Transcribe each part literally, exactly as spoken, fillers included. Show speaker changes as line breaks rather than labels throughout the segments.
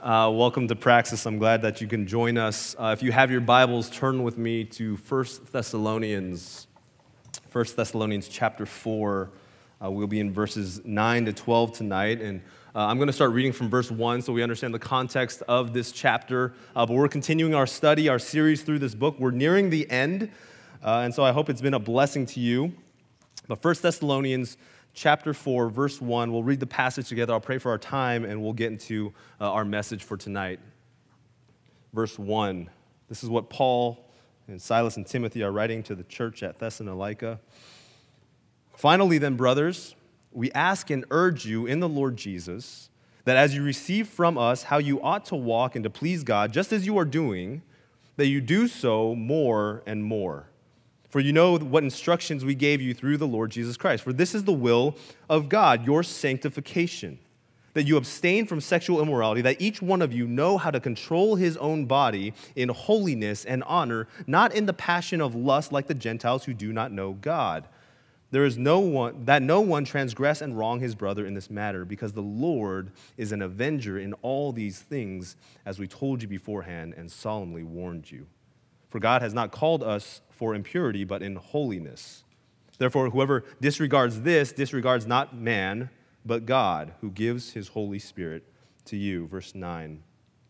Uh, welcome to Praxis. I'm glad that you can join us. Uh, if you have your Bibles, turn with me to First Thessalonians. First Thessalonians chapter four. Uh, we'll be in verses nine to twelve tonight. And uh, I'm going to start reading from verse one so we understand the context of this chapter. Uh, but we're continuing our study, our series through this book. We're nearing the end. Uh, and so I hope it's been a blessing to you. But First Thessalonians chapter four, verse one, we'll read the passage together. I'll pray for our time, and we'll get into uh, our message for tonight. Verse one, this is what Paul and Silas and Timothy are writing to the church at Thessalonica. Finally then, brothers, we ask and urge you in the Lord Jesus that as you receive from us how you ought to walk and to please God, just as you are doing, that you do so more and more. For you know what instructions we gave you through the Lord Jesus Christ. For this is the will of God, your sanctification, that you abstain from sexual immorality, that each one of you know how to control his own body in holiness and honor, not in the passion of lust like the Gentiles who do not know God. There is no one that no one transgress and wrong his brother in this matter, because the Lord is an avenger in all these things, as we told you beforehand and solemnly warned you. For God has not called us for impurity, but in holiness. Therefore, whoever disregards this disregards not man, but God, who gives his Holy Spirit to you. Verse nine.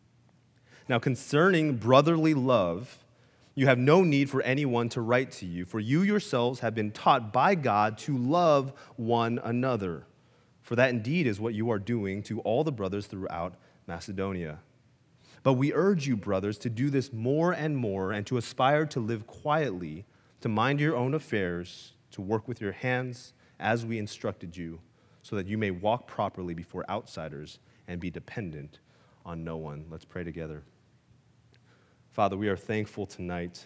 Now, concerning brotherly love, you have no need for anyone to write to you, for you yourselves have been taught by God to love one another. For that indeed is what you are doing to all the brothers throughout Macedonia. But we urge you, brothers, to do this more and more and to aspire to live quietly, to mind your own affairs, to work with your hands as we instructed you, so that you may walk properly before outsiders and be dependent on no one. Let's pray together. Father, we are thankful tonight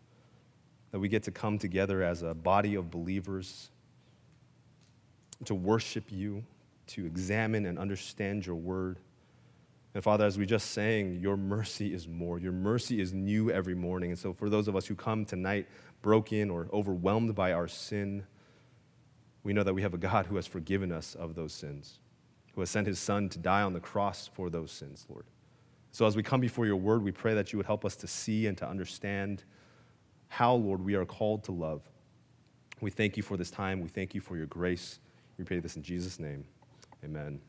that we get to come together as a body of believers to worship you, to examine and understand your word. And Father, as we just sang, your mercy is more. Your mercy is new every morning. And so for those of us who come tonight broken or overwhelmed by our sin, we know that we have a God who has forgiven us of those sins, who has sent his Son to die on the cross for those sins, Lord. So as we come before your word, we pray that you would help us to see and to understand how, Lord, we are called to love. We thank you for this time. We thank you for your grace. We pray this in Jesus' name. Amen.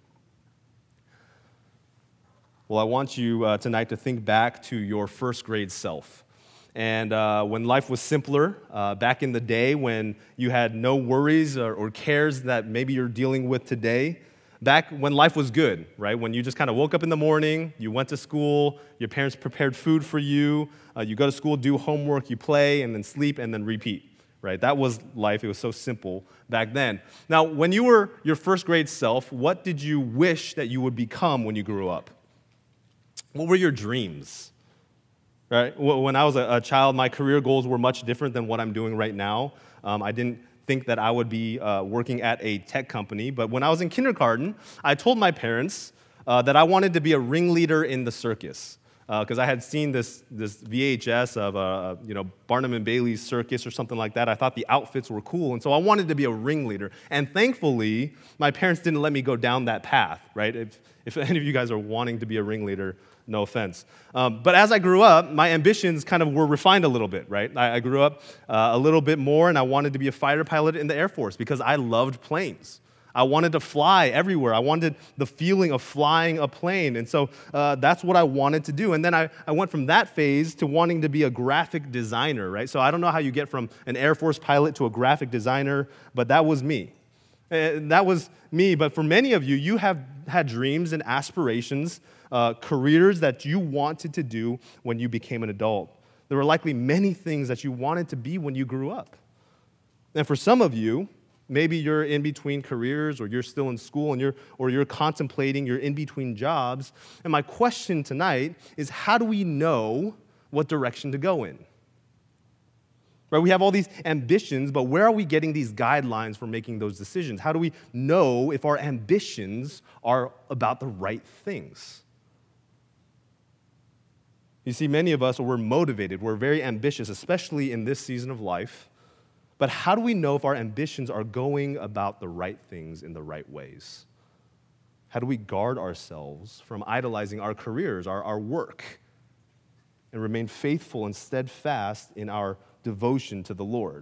Well, I want you uh, tonight to think back to your first grade self. And uh, when life was simpler, uh, back in the day when you had no worries or, or cares that maybe you're dealing with today, back when life was good, right? When you just kind of woke up in the morning, you went to school, your parents prepared food for you, uh, you go to school, do homework, you play, and then sleep, and then repeat, right? That was life. It was so simple back then. Now, when you were your first grade self, what did you wish that you would become when you grew up? What were your dreams? Right? When I was a child, my career goals were much different than what I'm doing right now. Um, I didn't think that I would be uh, working at a tech company, but when I was in kindergarten, I told my parents uh, that I wanted to be a ringleader in the circus, because uh, I had seen this this V H S of uh, you know Barnum and Bailey's circus or something like that. I thought the outfits were cool, and so I wanted to be a ringleader. And thankfully, my parents didn't let me go down that path. Right? If if any of you guys are wanting to be a ringleader, no offense. Um, but as I grew up, my ambitions kind of were refined a little bit, right? I, I grew up uh, a little bit more, and I wanted to be a fighter pilot in the Air Force because I loved planes. I wanted to fly everywhere. I wanted the feeling of flying a plane. And so uh, that's what I wanted to do. And then I, I went from that phase to wanting to be a graphic designer, right? So I don't know how you get from an Air Force pilot to a graphic designer, but that was me. And that was me. But for many of you, you have had dreams and aspirations, uh, careers that you wanted to do when you became an adult. There were likely many things that you wanted to be when you grew up. And for some of you, maybe you're in between careers, or you're still in school, and you're or you're contemplating your in-between jobs. And my question tonight is, how do we know what direction to go in? Right? We have all these ambitions, but where are we getting these guidelines for making those decisions? How do we know if our ambitions are about the right things? You see, many of us, we're motivated, we're very ambitious, especially in this season of life. But how do we know if our ambitions are going about the right things in the right ways? How do we guard ourselves from idolizing our careers, our, our work, and remain faithful and steadfast in our devotion to the Lord?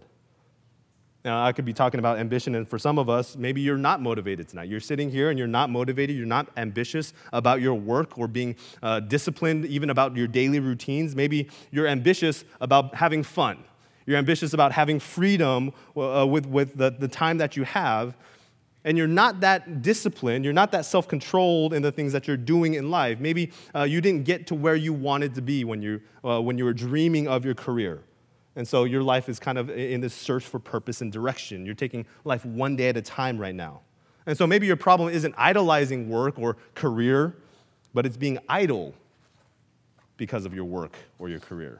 Now, I could be talking about ambition, and for some of us, maybe you're not motivated tonight. You're sitting here and you're not motivated, you're not ambitious about your work or being uh, disciplined even about your daily routines. Maybe you're ambitious about having fun. You're ambitious about having freedom uh, with, with the, the time that you have, and you're not that disciplined, you're not that self-controlled in the things that you're doing in life. Maybe uh, you didn't get to where you wanted to be when you, uh, when you were dreaming of your career. And so your life is kind of in this search for purpose and direction. You're taking life one day at a time right now. And so maybe your problem isn't idolizing work or career, but it's being idle because of your work or your career.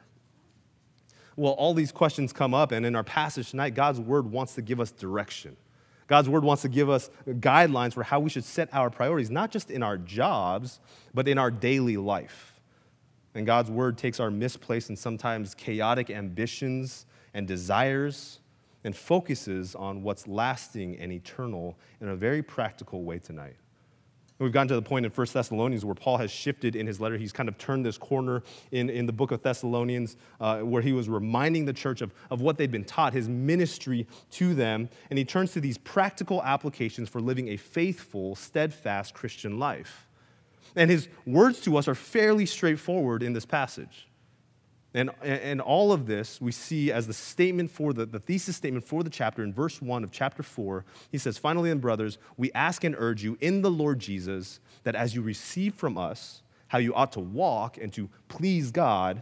Well, all these questions come up, and in our passage tonight, God's word wants to give us direction. God's word wants to give us guidelines for how we should set our priorities, not just in our jobs, but in our daily life. And God's word takes our misplaced and sometimes chaotic ambitions and desires and focuses on what's lasting and eternal in a very practical way tonight. We've gotten to the point in First Thessalonians where Paul has shifted in his letter. He's kind of turned this corner in, in the book of Thessalonians uh, where he was reminding the church of, of what they'd been taught, his ministry to them. And he turns to these practical applications for living a faithful, steadfast Christian life. And his words to us are fairly straightforward in this passage. And, and all of this we see as the statement for the, the thesis statement for the chapter in verse one of chapter four. He says, "Finally, then, brothers, we ask and urge you in the Lord Jesus that as you receive from us how you ought to walk and to please God,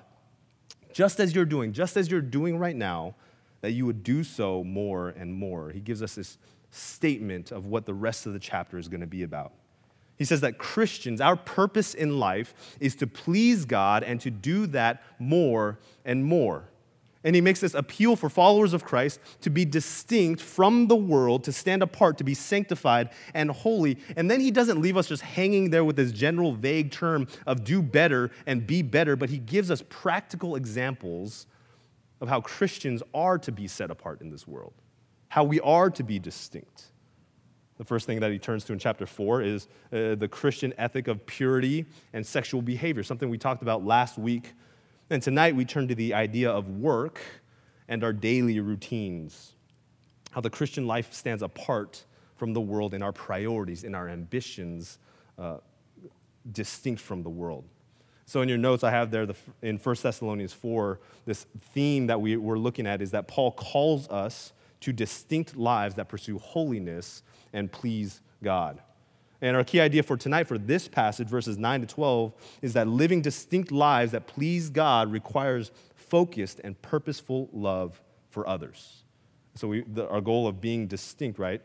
just as you're doing, just as you're doing right now, that you would do so more and more." He gives us this statement of what the rest of the chapter is going to be about. He says that Christians, our purpose in life is to please God and to do that more and more. And he makes this appeal for followers of Christ to be distinct from the world, to stand apart, to be sanctified and holy. And then he doesn't leave us just hanging there with this general vague term of do better and be better, but he gives us practical examples of how Christians are to be set apart in this world, how we are to be distinct. The first thing that he turns to in chapter four is uh, the Christian ethic of purity and sexual behavior, something we talked about last week. And tonight we turn to the idea of work and our daily routines, how the Christian life stands apart from the world in our priorities, in our ambitions, uh, distinct from the world. So in your notes, I have there the, in First Thessalonians four, this theme that we, we're looking at is that Paul calls us to distinct lives that pursue holiness and please God. And our key idea for tonight for this passage, verses nine to twelve, is that living distinct lives that please God requires focused and purposeful love for others. So we, the, our goal of being distinct, right?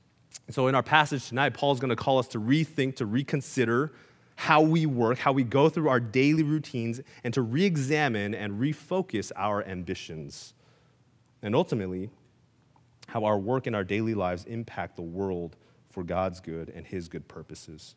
So in our passage tonight, Paul's going to call us to rethink, to reconsider how we work, how we go through our daily routines, and to re-examine and refocus our ambitions. And ultimately, how our work and our daily lives impact the world for God's good and his good purposes.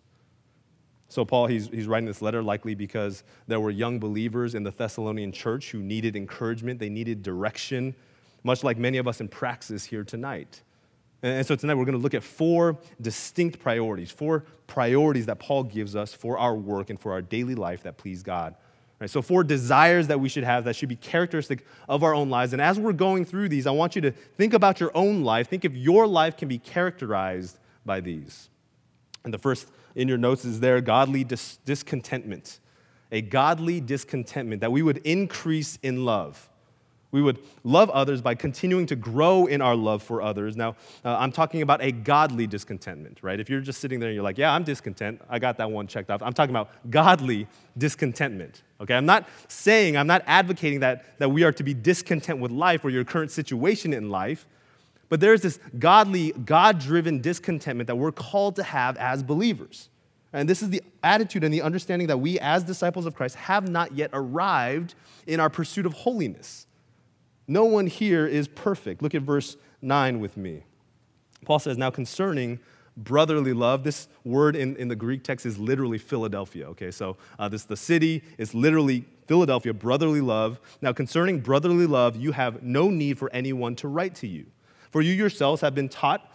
So Paul, he's, he's writing this letter likely because there were young believers in the Thessalonian church who needed encouragement, they needed direction, much like many of us in Praxis here tonight. And so tonight we're going to look at four distinct priorities, four priorities that Paul gives us for our work and for our daily life that please God. Right, so four desires that we should have that should be characteristic of our own lives. And as we're going through these, I want you to think about your own life. Think if your life can be characterized by these. And the first in your notes is there, godly dis- discontentment. A godly discontentment, that we would increase in love. We would love others by continuing to grow in our love for others. Now, uh, I'm talking about a godly discontentment, right? If you're just sitting there and you're like, yeah, I'm discontent, I got that one checked off. I'm talking about godly discontentment, okay? I'm not saying, I'm not advocating that, that we are to be discontent with life or your current situation in life, but there's this godly, God-driven discontentment that we're called to have as believers. And this is the attitude and the understanding that we as disciples of Christ have not yet arrived in our pursuit of holiness. No one here is perfect. Look at verse nine with me. Paul says, now concerning brotherly love, this word in, in the Greek text is literally Philadelphia, okay? So uh, this the city is literally Philadelphia, brotherly love. Now concerning brotherly love, you have no need for anyone to write to you. For you yourselves have been taught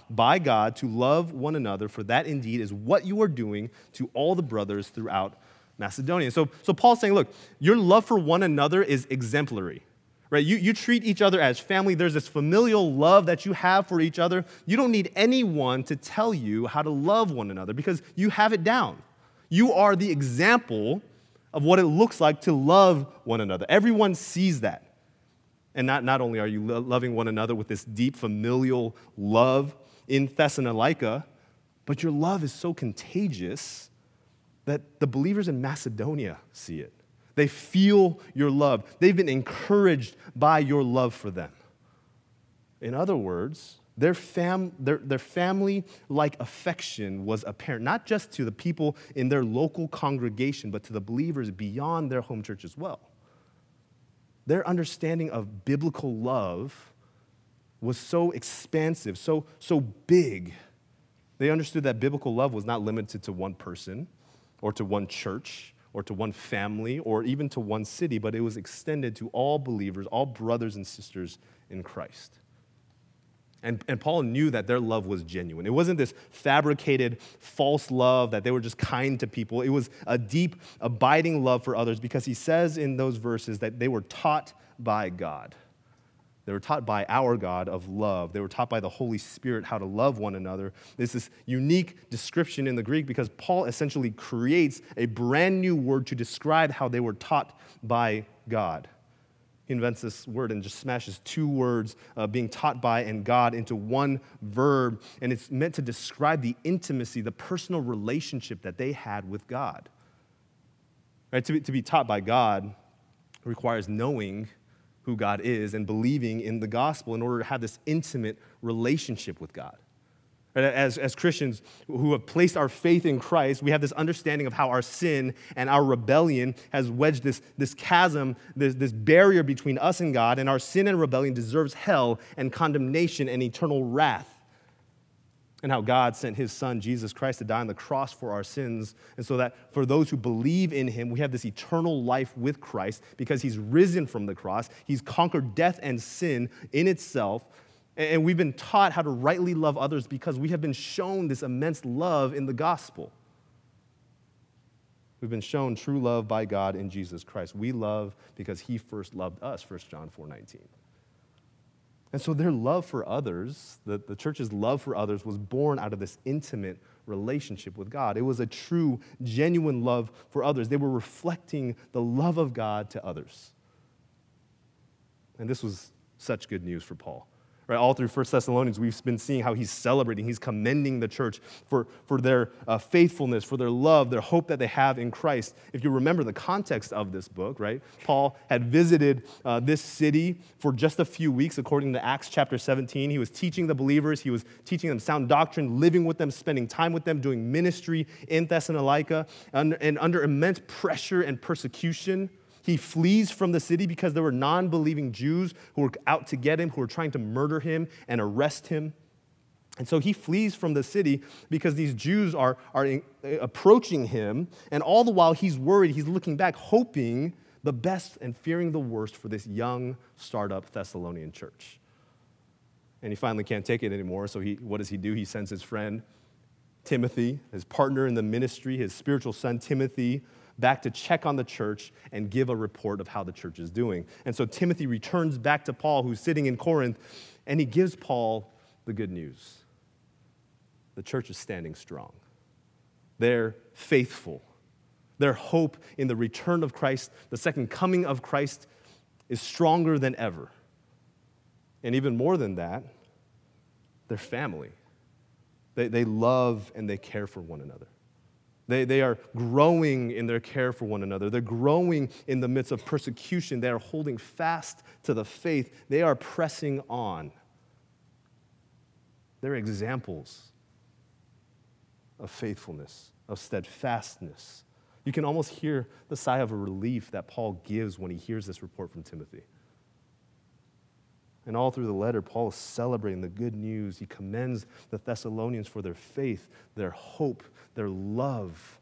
by God to love one another, for that indeed is what you are doing to all the brothers throughout Macedonia. So, so Paul's saying, look, your love for one another is exemplary. Right? You, you treat each other as family. There's this familial love that you have for each other. You don't need anyone to tell you how to love one another because you have it down. You are the example of what it looks like to love one another. Everyone sees that. And not, not only are you lo- loving one another with this deep familial love in Thessalonica, but your love is so contagious that the believers in Macedonia see it. They feel your love. They've been encouraged by your love for them. In other words, their, fam- their, their family-like affection was apparent, not just to the people in their local congregation, but to the believers beyond their home church as well. Their understanding of biblical love was so expansive, so, so big. They understood that biblical love was not limited to one person or to one church or to one family, or even to one city, but it was extended to all believers, all brothers and sisters in Christ. And, and Paul knew that their love was genuine. It wasn't this fabricated, false love that they were just kind to people. It was a deep, abiding love for others because he says in those verses that they were taught by God. They were taught by our God of love. They were taught by the Holy Spirit how to love one another. There's this unique description in the Greek because Paul essentially creates a brand new word to describe how they were taught by God. He invents this word and just smashes two words, uh, being taught by and God, into one verb. And it's meant to describe the intimacy, the personal relationship that they had with God. Right? To be, to be taught by God requires knowing who God is and believing in the gospel in order to have this intimate relationship with God. As, as Christians who have placed our faith in Christ, we have this understanding of how our sin and our rebellion has wedged this, this chasm, this, this barrier between us and God, and our sin and rebellion deserves hell and condemnation and eternal wrath. And how God sent his son, Jesus Christ, to die on the cross for our sins. And so that for those who believe in him, we have this eternal life with Christ because he's risen from the cross. He's conquered death and sin in itself. And we've been taught how to rightly love others because we have been shown this immense love in the gospel. We've been shown true love by God in Jesus Christ. We love because he first loved us, First John four nineteen. And so their love for others, the, the church's love for others, was born out of this intimate relationship with God. It was a true, genuine love for others. They were reflecting the love of God to others. And this was such good news for Paul. Right, all through First Thessalonians, we've been seeing how he's celebrating, he's commending the church for, for their uh, faithfulness, for their love, their hope that they have in Christ. If you remember the context of this book, right, Paul had visited uh, this city for just a few weeks, according to Acts chapter seventeen. He was teaching the believers, he was teaching them sound doctrine, living with them, spending time with them, doing ministry in Thessalonica, and, and under immense pressure and persecution. He flees from the city because there were non-believing Jews who were out to get him, who were trying to murder him and arrest him. And so he flees from the city because these Jews are, are in, uh, approaching him, and all the while he's worried, he's looking back, hoping the best and fearing the worst for this young startup Thessalonian church. And he finally can't take it anymore, so he, what does he do? He sends his friend Timothy, his partner in the ministry, his spiritual son Timothy, back to check on the church and give a report of how the church is doing. And so Timothy returns back to Paul, who's sitting in Corinth, and he gives Paul the good news. The church is standing strong. They're faithful. Their hope in the return of Christ, the second coming of Christ, is stronger than ever. And even more than that, they're family. They, they love and they care for one another. They, they are growing in their care for one another. They're growing in the midst of persecution. They are holding fast to the faith. They are pressing on. They're examples of faithfulness, of steadfastness. You can almost hear the sigh of a relief that Paul gives when he hears this report from Timothy. And all through the letter, Paul is celebrating the good news. He commends the Thessalonians for their faith, their hope, their love.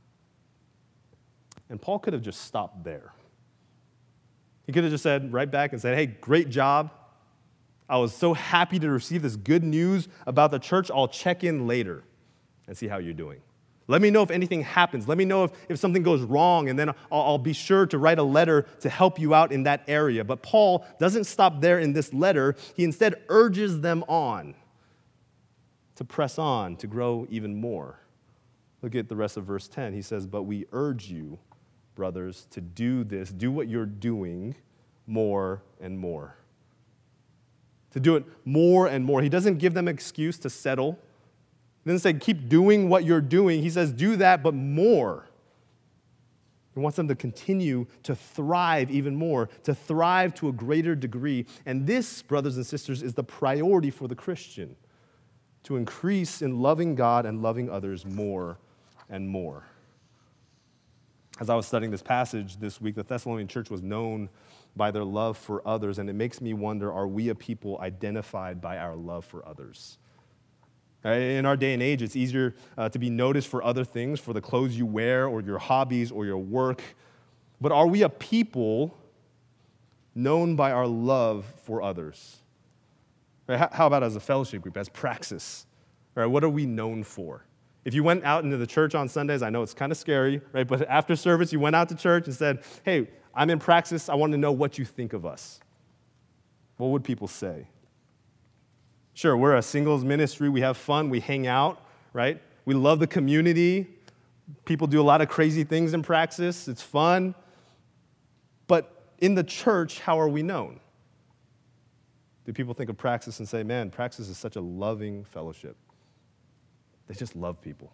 And Paul could have just stopped there. He could have just said right back and said, hey, great job. I was so happy to receive this good news about the church. I'll check in later and see how you're doing. Let me know if anything happens. Let me know if, if something goes wrong, and then I'll, I'll be sure to write a letter to help you out in that area. But Paul doesn't stop there in this letter. He instead urges them on to press on, to grow even more. Look at the rest of verse ten. He says, but we urge you, brothers, to do this, do what you're doing more and more. To do it more and more. He doesn't give them an excuse to settle. He doesn't say, keep doing what you're doing. He says, do that, but more. He wants them to continue to thrive even more, to thrive to a greater degree. And this, brothers and sisters, is the priority for the Christian, to increase in loving God and loving others more and more. As I was studying this passage this week, the Thessalonian church was known by their love for others, and it makes me wonder, are we a people identified by our love for others? In our day and age, it's easier uh, to be noticed for other things, for the clothes you wear or your hobbies or your work. But are we a people known by our love for others? Right? How about as a fellowship group, as Praxis? Right? What are we known for? If you went out into the church on Sundays, I know it's kind of scary, right? But after service, you went out to church and said, hey, I'm in Praxis. I want to know what you think of us. What would people say? Sure, we're a singles ministry. We have fun. We hang out, right? We love the community. People do a lot of crazy things in Praxis. It's fun. But in the church, how are we known? Do people think of Praxis and say, man, Praxis is such a loving fellowship? They just love people.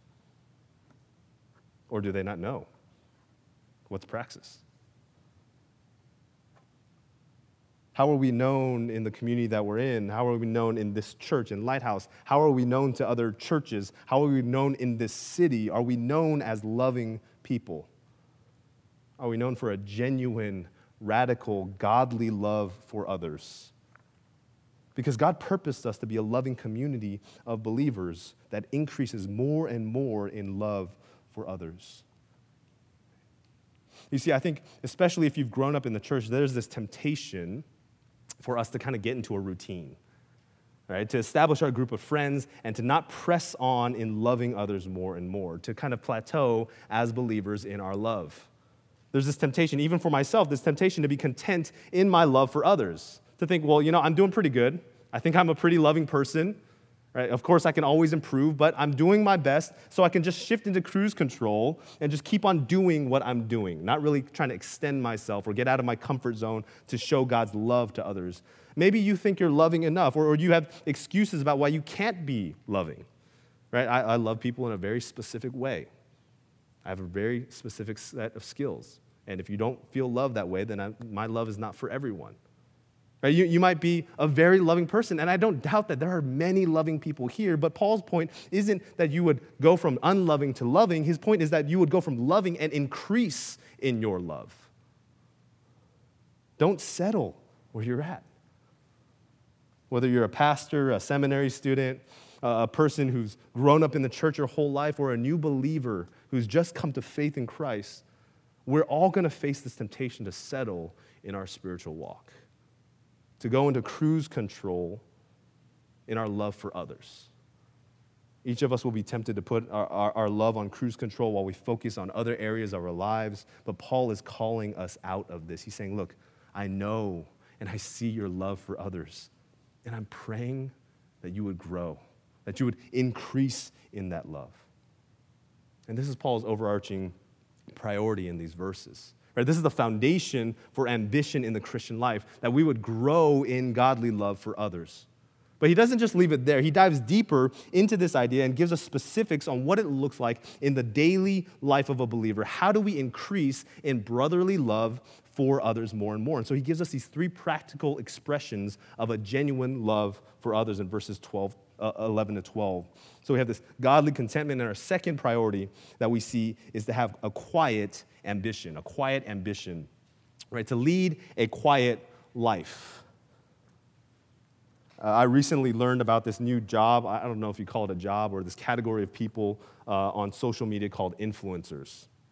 Or do they not know? What's Praxis? How are we known in the community that we're in? How are we known in this church, in Lighthouse? How are we known to other churches? How are we known in this city? Are we known as loving people? Are we known for a genuine, radical, godly love for others? Because God purposed us to be a loving community of believers that increases more and more in love for others. You see, I think, especially if you've grown up in the church, there's this temptation for us to kind of get into a routine, right? To establish our group of friends and to not press on in loving others more and more, to kind of plateau as believers in our love. There's this temptation, even for myself, this temptation to be content in my love for others, to think, well, you know, I'm doing pretty good. I think I'm a pretty loving person, right? Of course, I can always improve, but I'm doing my best, so I can just shift into cruise control and just keep on doing what I'm doing, not really trying to extend myself or get out of my comfort zone to show God's love to others. Maybe you think you're loving enough, or, or you have excuses about why you can't be loving, right? I, I love people in a very specific way. I have a very specific set of skills, and if you don't feel love that way, then I, my love is not for everyone. You, you might be a very loving person, and I don't doubt that there are many loving people here, but Paul's point isn't that you would go from unloving to loving. His point is that you would go from loving and increase in your love. Don't settle where you're at. Whether you're a pastor, a seminary student, a person who's grown up in the church your whole life, or a new believer who's just come to faith in Christ, we're all going to face this temptation to settle in our spiritual walk, to go into cruise control in our love for others. Each of us will be tempted to put our, our, our love on cruise control while we focus on other areas of our lives, but Paul is calling us out of this. He's saying, look, I know and I see your love for others, and I'm praying that you would grow, that you would increase in that love. And this is Paul's overarching priority in these verses. Right, this is the foundation for ambition in the Christian life, that we would grow in godly love for others. But he doesn't just leave it there. He dives deeper into this idea and gives us specifics on what it looks like in the daily life of a believer. How do we increase in brotherly love for others more and more? And so he gives us these three practical expressions of a genuine love for others in verses twelve, uh, eleven to twelve. So we have this godly contentment, and our second priority that we see is to have a quiet ambition, a quiet ambition, right? To lead a quiet life. Uh, I recently learned about this new job. I don't know if you call it a job, or this category of people uh, on social media called influencers.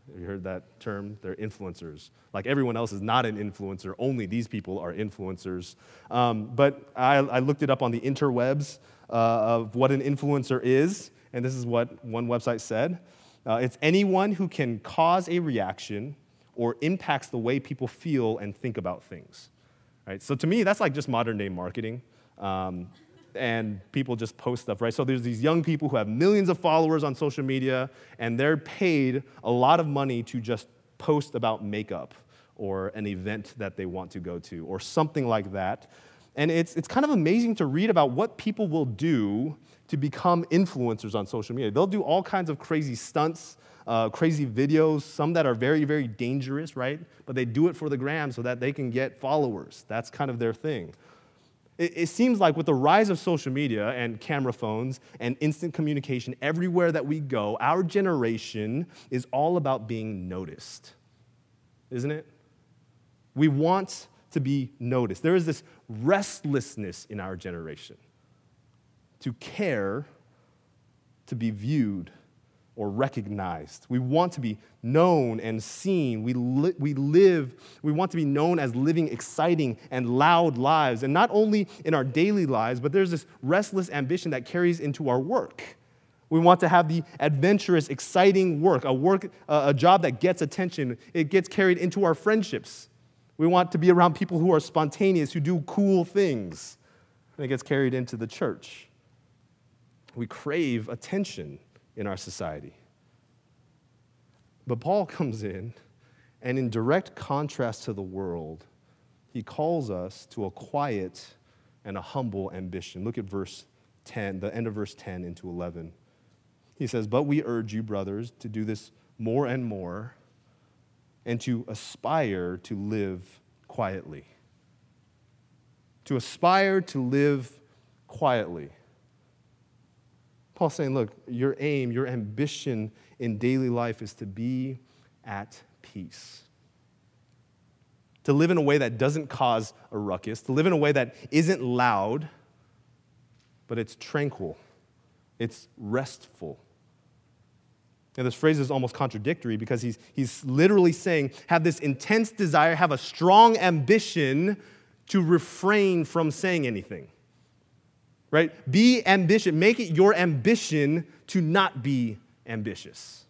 Have you heard that term? They're influencers. Like everyone else is not an influencer. Only these people are influencers. Um, but I, I looked it up on the interwebs uh, of what an influencer is, and this is what one website said. Uh, it's anyone who can cause a reaction or impacts the way people feel and think about things. Right? So to me, that's like just modern day marketing. Um, and people just post stuff, right? So there's these young people who have millions of followers on social media, and they're paid a lot of money to just post about makeup or an event that they want to go to or something like that. And it's, it's kind of amazing to read about what people will do to become influencers on social media. They'll do all kinds of crazy stunts, uh, crazy videos, some that are very, very dangerous, right? But they do it for the gram so that they can get followers. That's kind of their thing. It, it seems like with the rise of social media and camera phones and instant communication everywhere that we go, our generation is all about being noticed, isn't it? We want to be noticed. There is this restlessness in our generation to care, to be viewed, or recognized. We want to be known and seen. We, li- we live, we want to be known as living exciting and loud lives. And not only in our daily lives, but there's this restless ambition that carries into our work. We want to have the adventurous, exciting work, a work, uh, a job that gets attention. It gets carried into our friendships. We want to be around people who are spontaneous, who do cool things. And it gets carried into the church. We crave attention in our society. But Paul comes in, and in direct contrast to the world, he calls us to a quiet and a humble ambition. Look at verse ten, the end of verse ten into eleven. He says, "But we urge you, brothers, to do this more and more, and to aspire to live quietly." To aspire to live quietly. Paul's saying, look, your aim, your ambition in daily life is to be at peace. To live in a way that doesn't cause a ruckus, to live in a way that isn't loud, but it's tranquil, it's restful. And this phrase is almost contradictory because he's, he's literally saying, have this intense desire, have a strong ambition to refrain from saying anything. Right? Be ambitious. Make it your ambition to not be ambitious.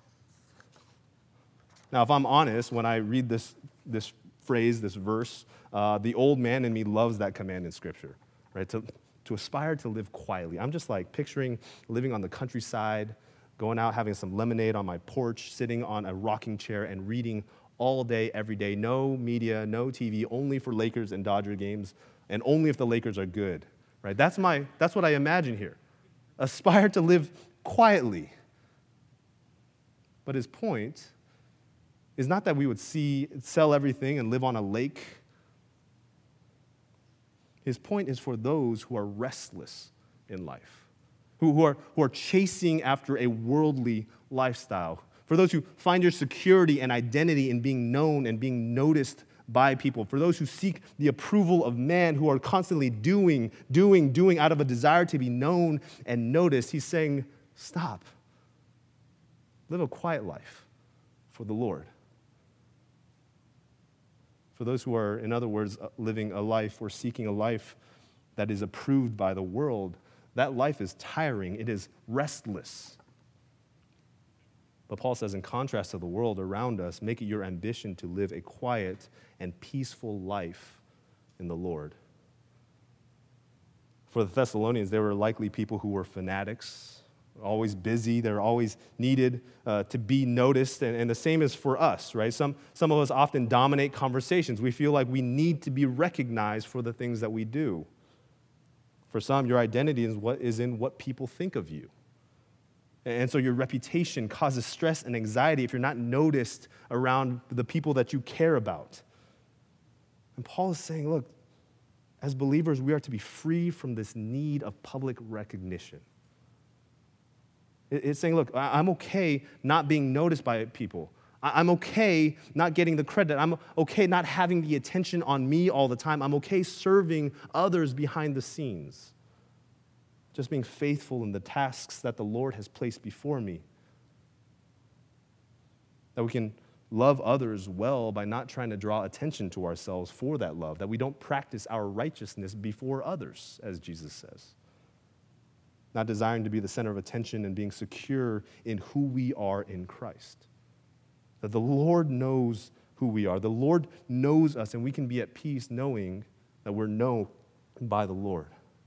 Now, if I'm honest, when I read this, this phrase, this verse, uh, the old man in me loves that command in Scripture, right? To, to aspire to live quietly. I'm just like picturing living on the countryside, going out, having some lemonade on my porch, sitting on a rocking chair and reading all day, every day. No media, no T V, only for Lakers and Dodger games, and only if the Lakers are good. Right? That's my, that's what I imagine here. Aspire to live quietly. But his point is not that we would see, sell everything and live on a lake. His point is for those who are restless in life, who, who, are, who are chasing after a worldly lifestyle, for those who find your security and identity in being known and being noticed by people, for those who seek the approval of man, who are constantly doing, doing, doing out of a desire to be known and noticed. He's saying, stop. Live a quiet life for the Lord. For those who are, in other words, living a life or seeking a life that is approved by the world, that life is tiring. It is restless. But Paul says, in contrast to the world around us, make it your ambition to live a quiet and peaceful life in the Lord. For the Thessalonians, they were likely people who were fanatics, always busy. They were always needed uh, to be noticed. And, and the same is for us, right? Some, some of us often dominate conversations. We feel like we need to be recognized for the things that we do. For some, your identity is what is in what people think of you. And so your reputation causes stress and anxiety if you're not noticed around the people that you care about. And Paul is saying, look, as believers, we are to be free from this need of public recognition. It's saying, look, I'm okay not being noticed by people. I'm okay not getting the credit. I'm okay not having the attention on me all the time. I'm okay serving others behind the scenes. Just being faithful in the tasks that the Lord has placed before me. that we can love others well by not trying to draw attention to ourselves for that love, that we don't practice our righteousness before others, as Jesus says. Not desiring to be the center of attention and being secure in who we are in Christ. That the Lord knows who we are. The Lord knows us, and we can be at peace knowing that we're known by the Lord.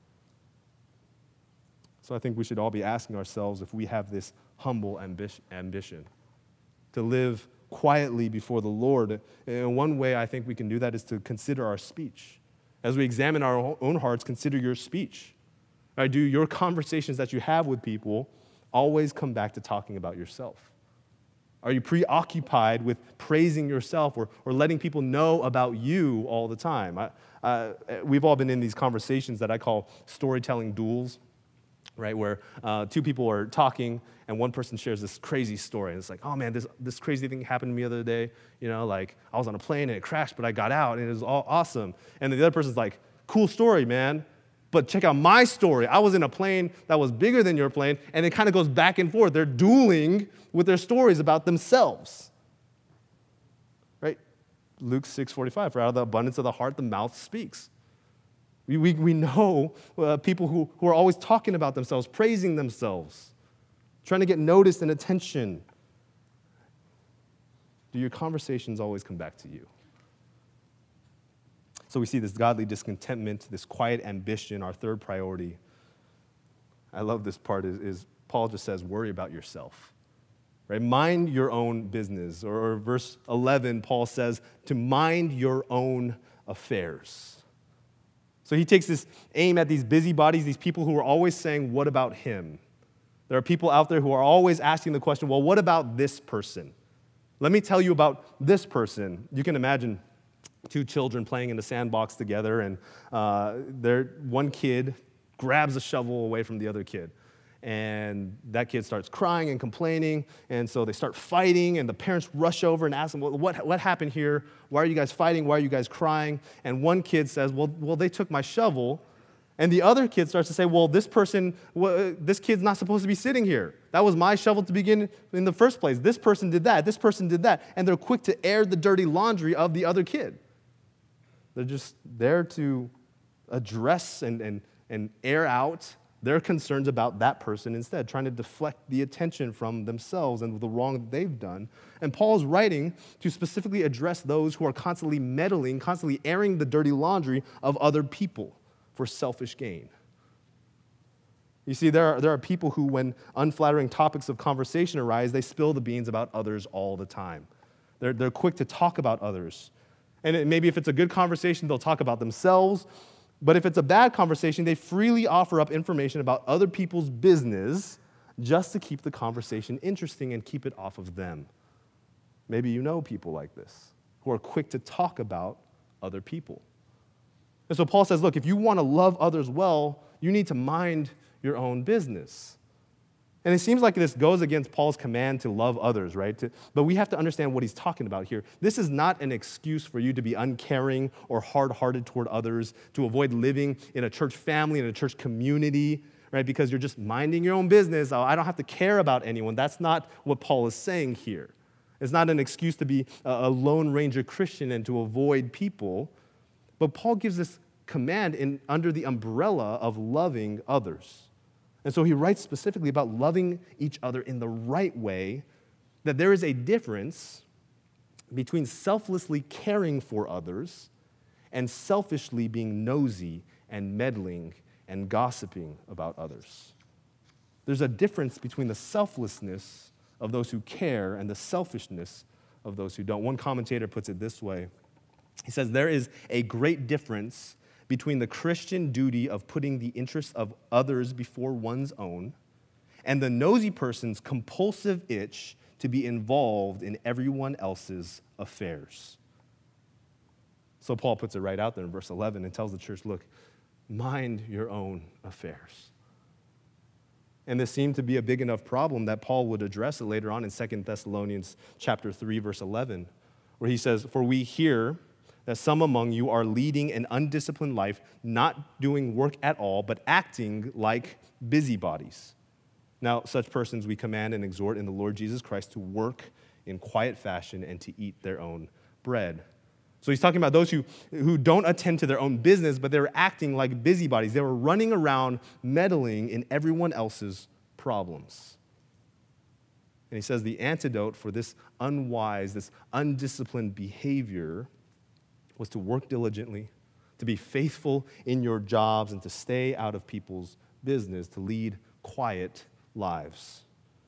So I think we should all be asking ourselves if we have this humble ambi- ambition to live quietly before the Lord. And one way I think we can do that is to consider our speech. As we examine our own hearts, consider your speech. Right? Do your conversations that you have with people always come back to talking about yourself? Are you preoccupied with praising yourself or, or letting people know about you all the time? I, uh, we've all been in these conversations that I call storytelling duels, right, where uh, two people are talking and one person shares this crazy story. And it's like, oh man, this, this crazy thing happened to me the other day. You know, like I was on a plane and it crashed, but I got out and it was all awesome. And the other person's like, cool story, man. But check out my story. I was in a plane that was bigger than your plane, and it kind of goes back and forth. They're dueling with their stories about themselves. Right? Luke six forty-five, for out of the abundance of the heart, the mouth speaks. We, we, we know uh, people who, who are always talking about themselves, praising themselves, trying to get noticed and attention. Do your conversations always come back to you? So we see this godly discontentment, this quiet ambition, our third priority. I love this part is, is Paul just says, worry about yourself. Right? Mind your own business. Or, or verse eleven, Paul says, to mind your own affairs. So he takes this aim at these busybodies, these people who are always saying, what about him? There are people out there who are always asking the question, well, what about this person? Let me tell you about this person. You can imagine two children playing in the sandbox together, and uh, one kid grabs a shovel away from the other kid. And that kid starts crying and complaining, and so they start fighting, and the parents rush over and ask them, well, what, what happened here? Why are you guys fighting? Why are you guys crying? And one kid says, well, well, they took my shovel. And the other kid starts to say, well, this person, well, this kid's not supposed to be sitting here. That was my shovel to begin in the first place. This person did that. This person did that. And they're quick to air the dirty laundry of the other kid. They're just there to address and, and, and air out their concerns about that person instead, trying to deflect the attention from themselves and the wrong that they've done. And Paul's writing to specifically address those who are constantly meddling, constantly airing the dirty laundry of other people for selfish gain. You see, there are, there are people who, when unflattering topics of conversation arise, they spill the beans about others all the time. They're, they're quick to talk about others. And maybe if it's a good conversation, they'll talk about themselves. But if it's a bad conversation, they freely offer up information about other people's business just to keep the conversation interesting and keep it off of them. Maybe you know people like this who are quick to talk about other people. And so Paul says, look, if you want to love others well, you need to mind your own business. And it seems like this goes against Paul's command to love others, right? To, but we have to understand what he's talking about here. This is not an excuse for you to be uncaring or hard-hearted toward others, to avoid living in a church family, in a church community, right? Because you're just minding your own business. Oh, I don't have to care about anyone. That's not what Paul is saying here. It's not an excuse to be a Lone Ranger Christian and to avoid people. But Paul gives this command in, under the umbrella of loving others. And so he writes specifically about loving each other in the right way, that there is a difference between selflessly caring for others and selfishly being nosy and meddling and gossiping about others. There's a difference between the selflessness of those who care and the selfishness of those who don't. One commentator puts it this way. He says, there is a great difference between the Christian duty of putting the interests of others before one's own and the nosy person's compulsive itch to be involved in everyone else's affairs. So Paul puts it right out there in verse eleven and tells the church, look, mind your own affairs. And this seemed to be a big enough problem that Paul would address it later on in Second Thessalonians chapter three, verse eleven, where he says, for we hear that some among you are leading an undisciplined life, not doing work at all, but acting like busybodies. Now, such persons we command and exhort in the Lord Jesus Christ to work in quiet fashion and to eat their own bread. So he's talking about those who, who don't attend to their own business, but they're acting like busybodies. They were running around meddling in everyone else's problems. And he says the antidote for this unwise, this undisciplined behavior was to work diligently, to be faithful in your jobs, and to stay out of people's business, to lead quiet lives.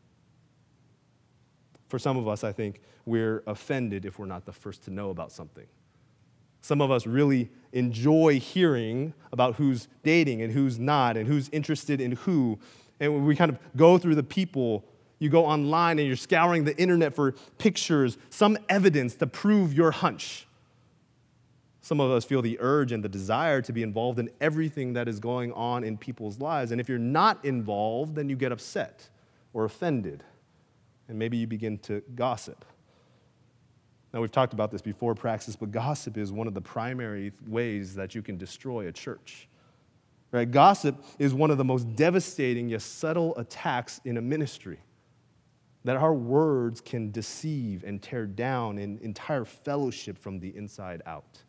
For some of us, I think we're offended if we're not the first to know about something. Some of us really enjoy hearing about who's dating and who's not and who's interested in who. And when we kind of go through the people, you go online and you're scouring the internet for pictures, some evidence to prove your hunch. Some of us feel the urge and the desire to be involved in everything that is going on in people's lives. And if you're not involved, then you get upset or offended. And maybe you begin to gossip. Now, we've talked about this before, Praxis, but gossip is one of the primary ways that you can destroy a church. Right? Gossip is one of the most devastating yet subtle attacks in a ministry. That our words can deceive and tear down an entire fellowship from the inside out.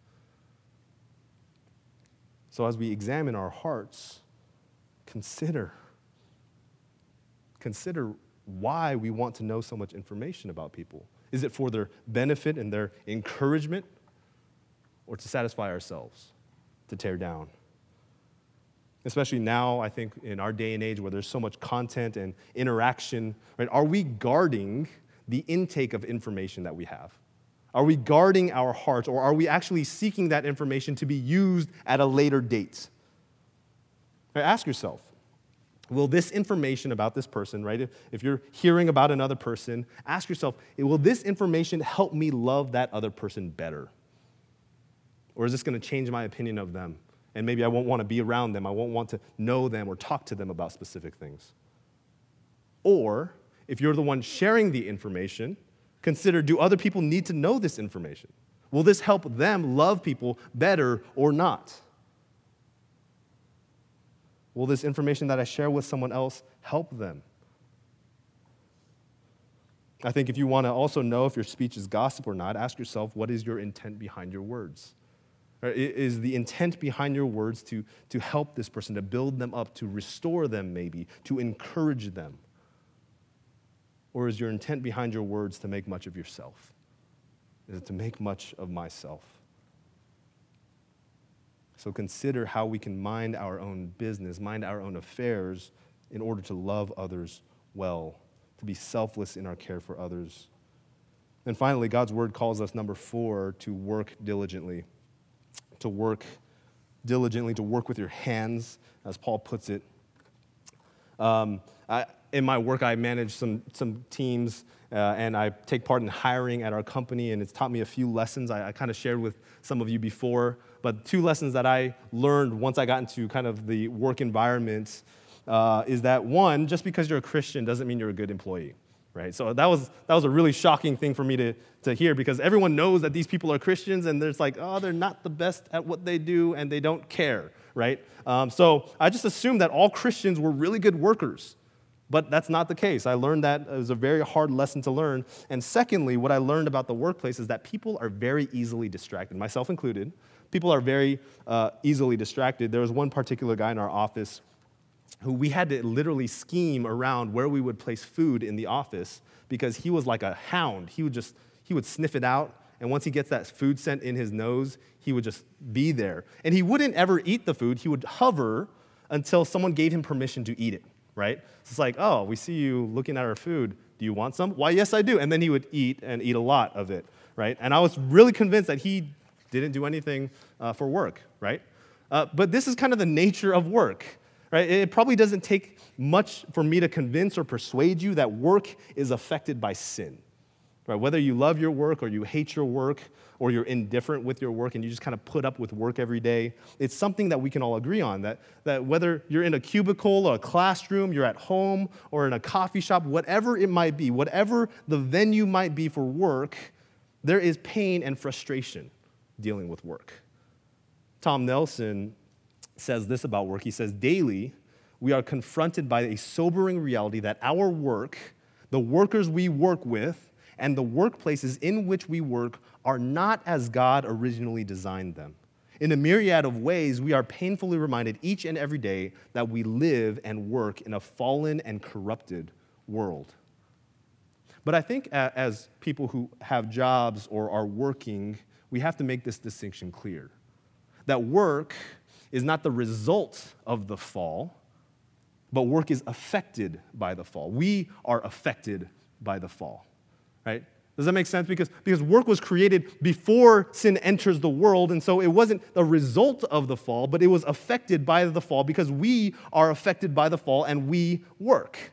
So as we examine our hearts, consider, consider why we want to know so much information about people. Is it for their benefit and their encouragement, or to satisfy ourselves, to tear down? Especially now, I think, in our day and age where there's so much content and interaction, right? Are we guarding the intake of information that we have? Are we guarding our hearts, or are we actually seeking that information to be used at a later date? Right, ask yourself, will this information about this person, right, if, if you're hearing about another person, ask yourself, will this information help me love that other person better? Or is this going to change my opinion of them? And maybe I won't want to be around them. I won't want to know them or talk to them about specific things. Or, if you're the one sharing the information, consider, do other people need to know this information? Will this help them love people better or not? Will this information that I share with someone else help them? I think if you want to also know if your speech is gossip or not, ask yourself, what is your intent behind your words? Is the intent behind your words to, to help this person, to build them up, to restore them maybe, to encourage them? Or is your intent behind your words to make much of yourself? Is it to make much of myself? So consider how we can mind our own business, mind our own affairs in order to love others well, to be selfless in our care for others. And finally, God's word calls us, number four, to work diligently. To work diligently, to work with your hands, as Paul puts it. Um, I, in my work, I manage some, some teams, uh, and I take part in hiring at our company, and it's taught me a few lessons I, I kind of shared with some of you before. But two lessons that I learned once I got into kind of the work environment uh, is that, one, just because you're a Christian doesn't mean you're a good employee. Right? So that was that was a really shocking thing for me to, to hear, because everyone knows that these people are Christians, and there's like, oh, they're not the best at what they do, and they don't care, right? Um, so I just assumed that all Christians were really good workers, but that's not the case. I learned that. It was a very hard lesson to learn. And secondly, what I learned about the workplace is that people are very easily distracted, myself included. People are very uh, easily distracted. There was one particular guy in our office who we had to literally scheme around where we would place food in the office, because he was like a hound. He would just, he would sniff it out, and once he gets that food scent in his nose, he would just be there. And he wouldn't ever eat the food. He would hover until someone gave him permission to eat it, right? So it's like, oh, we see you looking at our food. Do you want some? Why, yes, I do. And then he would eat and eat a lot of it, right? And I was really convinced that he didn't do anything uh, for work, right? Uh, but this is kind of the nature of work. Right? It probably doesn't take much for me to convince or persuade you that work is affected by sin. Right? Whether you love your work or you hate your work or you're indifferent with your work and you just kind of put up with work every day, it's something that we can all agree on, that, that whether you're in a cubicle or a classroom, you're at home or in a coffee shop, whatever it might be, whatever the venue might be for work, there is pain and frustration dealing with work. Tom Nelson says this about work. He says, daily, we are confronted by a sobering reality that our work, the workers we work with, and the workplaces in which we work are not as God originally designed them. In a myriad of ways, we are painfully reminded each and every day that we live and work in a fallen and corrupted world. But I think as people who have jobs or are working, we have to make this distinction clear. That work is not the result of the fall, but work is affected by the fall. We are affected by the fall, right? Does that make sense? Because, because work was created before sin enters the world, and so it wasn't the result of the fall, but it was affected by the fall because we are affected by the fall and we work.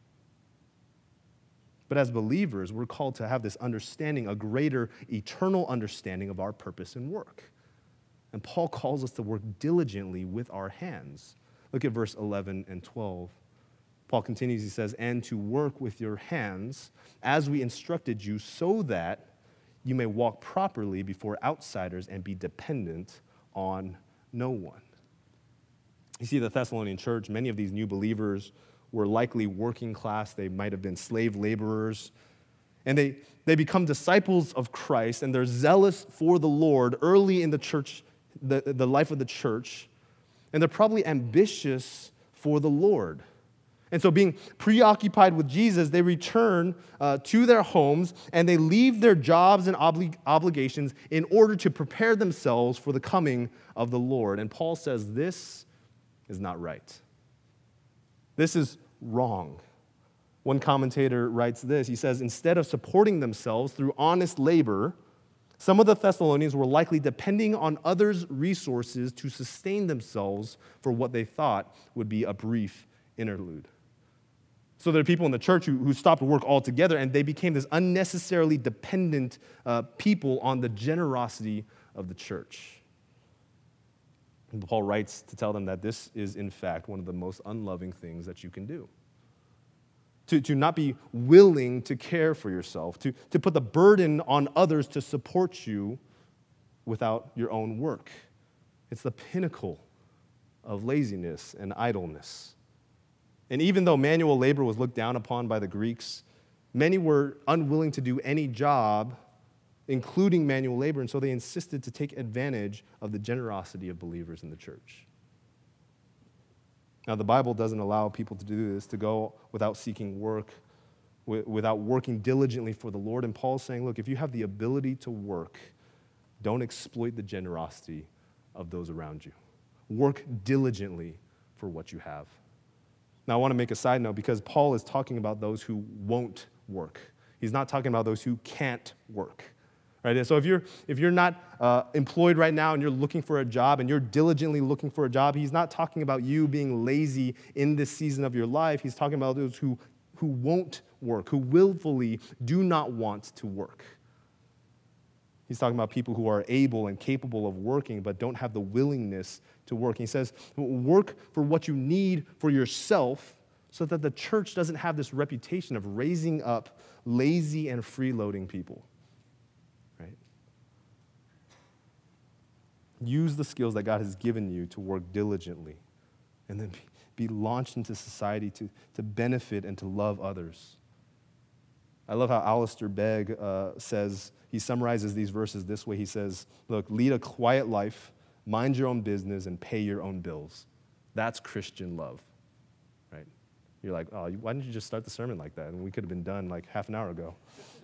But as believers, we're called to have this understanding, a greater eternal understanding of our purpose and work. And Paul calls us to work diligently with our hands. Look at verse eleven and twelve. Paul continues, he says, and to work with your hands as we instructed you so that you may walk properly before outsiders and be dependent on no one. You see, the Thessalonian church, many of these new believers were likely working class. They might have been slave laborers. And they, they become disciples of Christ, and they're zealous for the Lord early in the church, the, the life of the church. And they're probably ambitious for the Lord. And so being preoccupied with Jesus, they return uh, to their homes and they leave their jobs and obli- obligations in order to prepare themselves for the coming of the Lord. And Paul says this is not right. This is wrong. One commentator writes this. He says, instead of supporting themselves through honest labor, some of the Thessalonians were likely depending on others' resources to sustain themselves for what they thought would be a brief interlude. So there are people in the church who, who stopped work altogether, and they became this unnecessarily dependent uh, people on the generosity of the church. And Paul writes to tell them that this is, in fact, one of the most unloving things that you can do. To, to not be willing to care for yourself, to, to put the burden on others to support you without your own work. It's the pinnacle of laziness and idleness. And even though manual labor was looked down upon by the Greeks, many were unwilling to do any job, including manual labor, and so they insisted to take advantage of the generosity of believers in the church. Now, the Bible doesn't allow people to do this, to go without seeking work, without working diligently for the Lord. And Paul's saying, look, if you have the ability to work, don't exploit the generosity of those around you. Work diligently for what you have. Now, I want to make a side note because Paul is talking about those who won't work. He's not talking about those who can't work. Right? And so if you're if you're not uh, employed right now and you're looking for a job and you're diligently looking for a job, he's not talking about you being lazy in this season of your life. He's talking about those who, who won't work, who willfully do not want to work. He's talking about people who are able and capable of working but don't have the willingness to work. He says, work for what you need for yourself so that the church doesn't have this reputation of raising up lazy and freeloading people. Right? Use the skills that God has given you to work diligently and then be, be launched into society to, to benefit and to love others. I love how Alistair Begg uh, says, he summarizes these verses this way. He says, look, lead a quiet life, mind your own business, and pay your own bills. That's Christian love, right? You're like, oh, why didn't you just start the sermon like that? And we could have been done like half an hour ago.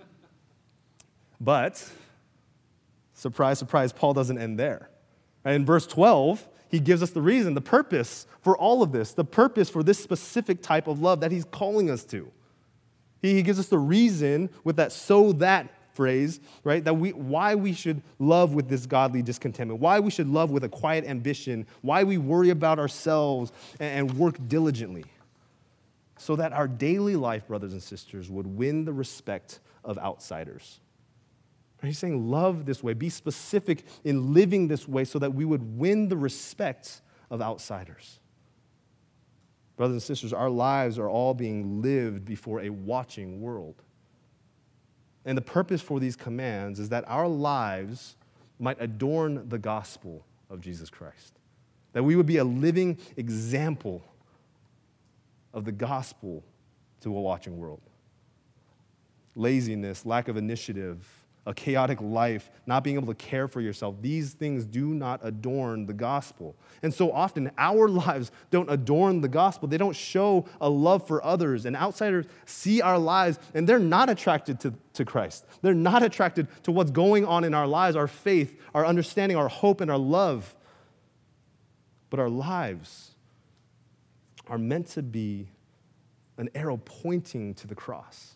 But, surprise, surprise, Paul doesn't end there. And in verse twelve, he gives us the reason, the purpose for all of this, the purpose for this specific type of love that he's calling us to. He gives us the reason with that so that phrase, right? That we why we should love with this godly discontentment, why we should love with a quiet ambition, why we worry about ourselves and, and work diligently. So that our daily life, brothers and sisters, would win the respect of outsiders. He's saying love this way, be specific in living this way so that we would win the respect of outsiders. Brothers and sisters, our lives are all being lived before a watching world. And the purpose for these commands is that our lives might adorn the gospel of Jesus Christ. That we would be a living example of the gospel to a watching world. laziness, lack of initiative, a chaotic life, not being able to care for yourself. These things do not adorn the gospel. And so often our lives don't adorn the gospel. They don't show a love for others. And outsiders see our lives and they're not attracted to, to Christ. They're not attracted to what's going on in our lives, our faith, our understanding, our hope, and our love. But our lives are meant to be an arrow pointing to the cross.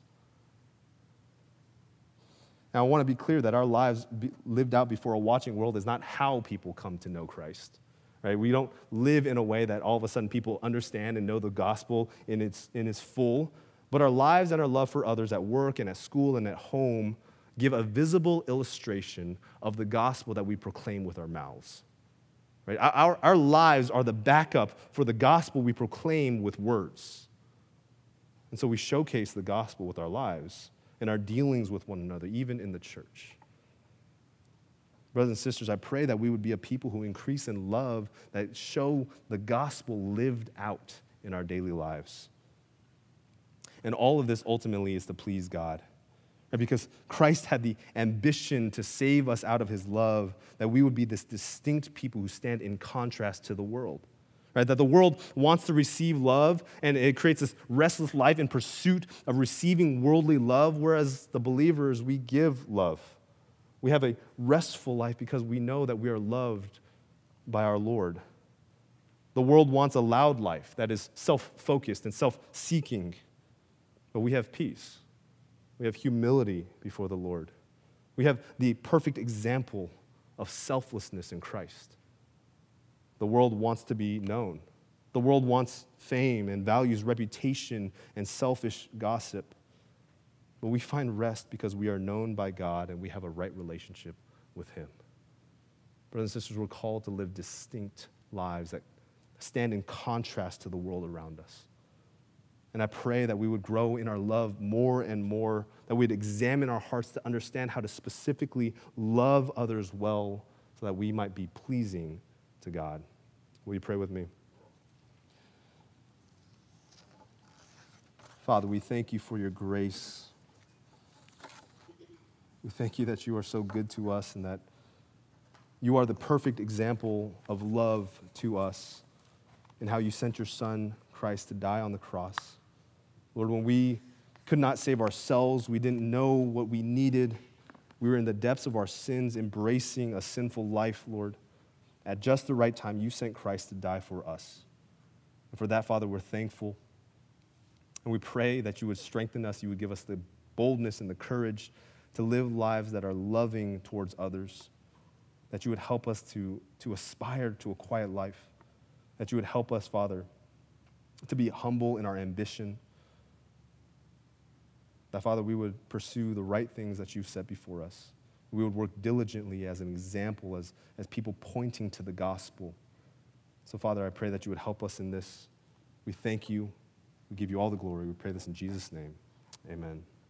Now, I want to be clear that our lives be lived out before a watching world is not how people come to know Christ, right? We don't live in a way that all of a sudden people understand and know the gospel in its, in its full, but our lives and our love for others at work and at school and at home give a visible illustration of the gospel that we proclaim with our mouths, right? Our, our lives are the backup for the gospel we proclaim with words. And so we showcase the gospel with our lives and our dealings with one another, even in the church. Brothers and sisters, I pray that we would be a people who increase in love, that show the gospel lived out in our daily lives. And all of this ultimately is to please God. Right? Because Christ had the ambition to save us out of his love, that we would be this distinct people who stand in contrast to the world. Right, that the world wants to receive love, and it creates this restless life in pursuit of receiving worldly love, whereas the believers, we give love. We have a restful life because we know that we are loved by our Lord. The world wants a loud life that is self-focused and self-seeking, but we have peace. We have humility before the Lord. We have the perfect example of selflessness in Christ. The world wants to be known. The world wants fame and values reputation and selfish gossip. But we find rest because we are known by God and we have a right relationship with him. Brothers and sisters, we're called to live distinct lives that stand in contrast to the world around us. And I pray that we would grow in our love more and more, that we'd examine our hearts to understand how to specifically love others well so that we might be pleasing to God. Will you pray with me? Father, we thank you for your grace. We thank you that you are so good to us and that you are the perfect example of love to us and how you sent your son, Christ, to die on the cross. Lord, when we could not save ourselves, we didn't know what we needed. We were in the depths of our sins, embracing a sinful life, Lord. At just the right time, you sent Christ to die for us. And for that, Father, we're thankful. And we pray that you would strengthen us, you would give us the boldness and the courage to live lives that are loving towards others, that you would help us to, to aspire to a quiet life, that you would help us, Father, to be humble in our ambition, that, Father, we would pursue the right things that you've set before us. We would work diligently as an example, as, as people pointing to the gospel. So, Father, I pray that you would help us in this. We thank you. We give you all the glory. We pray this in Jesus' name. Amen.